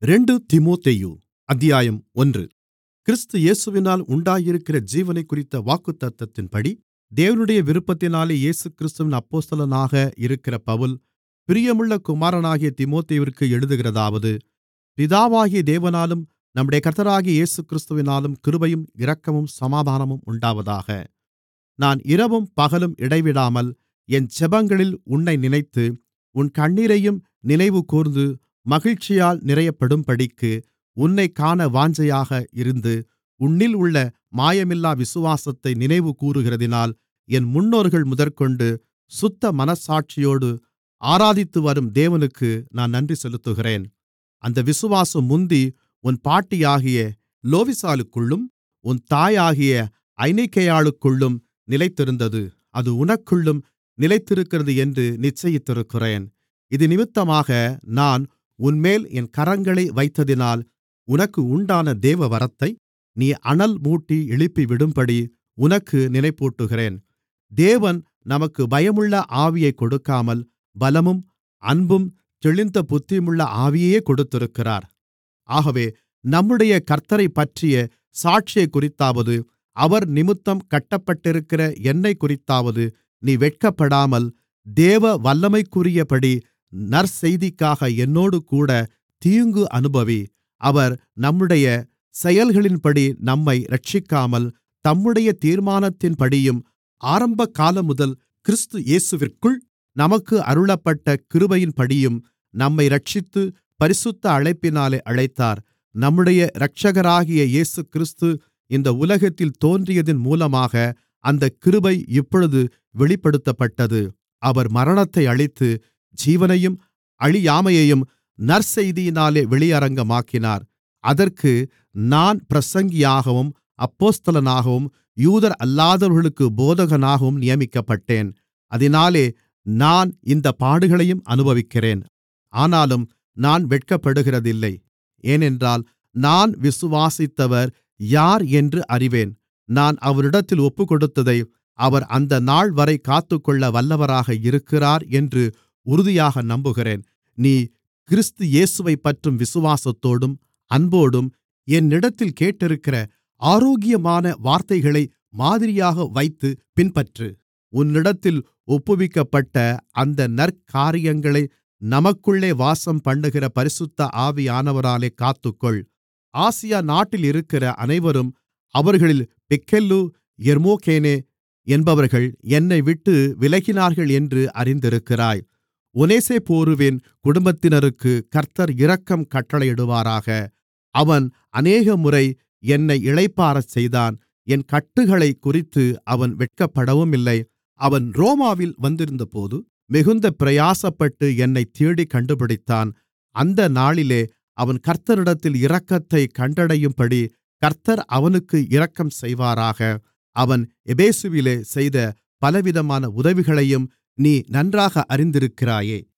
தீமோத்தேயு அத்தியாயம் 1. கிறிஸ்து இயேசுவினால் உண்டாயிருக்கிற ஜீவனைக்குறித்த வாக்குத்தத்தத்தின்படி தேவனுடைய விருப்பத்தினாலே இயேசுகிறிஸ்துவின் அப்போஸ்தலனாக இருக்கிற பவுல், பிரியமுள்ள குமாரனாகிய தீமோத்தேயுவிற்கு எழுதுகிறதாவது: பிதாவாகிய தேவனாலும் நம்முடைய கர்த்தராகிய இயேசுகிறிஸ்துவினாலும் கிருபையும் இரக்கமும் சமாதானமும் உண்டாவதாக. நான் இரவும் பகலும் இடைவிடாமல் என் ஜெபங்களில் உன்னை நினைத்து, உன் கண்ணீரையும் நினைவுகூர்ந்து மகிழ்ச்சியால் நிறையப்படும்படிக்கு உன்னைக் காண வாஞ்சையாக இருந்து, உன்னில் உள்ள மாயமில்லா விசுவாசத்தை நினைவுகூருகிறதினால் என் முன்னோர்கள் முதற்கொண்டு சுத்த மனச்சாட்சியோடு ஆராதித்துவரும் தேவனுக்கு நான் நன்றி செலுத்துகிறேன். அந்த விசுவாசம் முந்தி உன் பாட்டியாகிய லோவிசாளுக்குள்ளும் உன் தாயாகிய ஐனிக்கேயாளுக்குள்ளும் நிலைத்திருந்தது. அது உனக்குள்ளும் நிலைத்திருக்கிறது என்று நிச்சயித்திருக்கிறேன். இதினிமித்தமாக நான் உன்மேல் என் கரங்களை வைத்ததினால் உனக்கு உண்டான தேவவரத்தை நீ அனல் மூட்டி எழுப்பிவிடும்படி உனக்கு நினைப்பூட்டுகிறேன். தேவன் நமக்கு பயமுள்ள ஆவியைக் கொடுக்காமல் பலமும் அன்பும் தெளிந்த புத்தியுமுள்ள ஆவியையே கொடுத்திருக்கிறார். ஆகவே நம்முடைய கர்த்த்தரைப்பற்றிய சாட்சியைக்குறித்தாவது, அவர் நிமித்தம் கட்டப்பட்டிருக்கிற என்னைக்குறித்தாவது நீ வெட்கப்படாமல், தேவ வல்லமைக்குரியபடி நற்செய்திக்காக என்னோடுகூட தீங்கு அனுபவி. அவர் நம்முடைய செயல்களின்படி நம்மை இரட்சிக்காமல், தம்முடைய தீர்மானத்தின்படியும் ஆரம்பகாலமுதல் கிறிஸ்து இயேசுவிற்குள் நமக்கு அருளப்பட்ட கிருபையின்படியும் நம்மை இரட்சித்து பரிசுத்த அழைப்பினாலே அழைத்தார். நம்முடைய இரட்சகராகிய இயேசுகிறிஸ்து இந்த உலகத்தில் தோன்றியதின் மூலமாக அந்தக் கிருபை இப்பொழுது வெளிப்படுத்தப்பட்டது. அவர் மரணத்தை அழித்து ஜீவனையும் அழியாமையையும் நற்செய்தியினாலே வெளியரங்கமாக்கினார். அதற்கு நான் பிரசங்கியாகவும் அப்போஸ்தலனாகவும் யூதர் அல்லாதவர்களுக்குப் போதகனாகவும் நியமிக்கப்பட்டேன். அதினாலே நான் இந்தப் பாடுகளையும் அனுபவிக்கிறேன். ஆனாலும் நான் வெட்கப்படுகிறதில்லை. ஏனென்றால் நான் விசுவாசித்தவர் யார் என்று அறிவேன். நான் அவரிடத்தில் ஒப்புக்கொடுத்ததை அவர் அந்த நாள்வரை காத்துக்கொள்ள வல்லவராக இருக்கிறார் என்று உறுதியாக நம்புகிறேன். நீ கிறிஸ்து இயேசுவைப்பற்றும் விசுவாசத்தோடும் அன்போடும் என்னிடத்தில் கேட்டிருக்கிற ஆரோக்கியமான வார்த்தைகளை மாதிரியாக வைத்து பின்பற்று. உன்னிடத்தில் ஒப்புவிக்கப்பட்ட அந்த நற்காரியங்களை நமக்குள்ளே வாசம்பண்ணுகிற பரிசுத்த ஆவியானவராலே காத்துக்கொள். ஆசியா நாட்டில் இருக்கிற அனைவரும், அவர்களில் பிக்கெல்லு எர்மோகேனே என்பவர்கள் என்னைவிட்டு விலகினார்கள் என்று அறிந்திருக்கிறாய். ஒநேசிப்போருவின் குடும்பத்தினருக்கு கர்த்தர் இரக்கம் கட்டளையிடுவாராக. அவன் அநேகமுறை என்னை இளைப்பாறச் செய்தான். என் கட்டுகளைக் குறித்து அவன் வெட்கப்படவுமில்லை. அவன் ரோமாவில் வந்திருந்தபோது மிகுந்த பிரயாசப்பட்டு என்னைத் தேடிக் கண்டுபிடித்தான். அந்த நாளிலே அவன் கர்த்தரிடத்தில் இரக்கத்தைக் கண்டடையும்படி கர்த்தர் அவனுக்கு இரக்கம் செய்வாராக. அவன் எபேசுவிலே செய்த பலவிதமான உதவிகளையும் நீ நன்றாக அறிந்திருக்கிறாயே.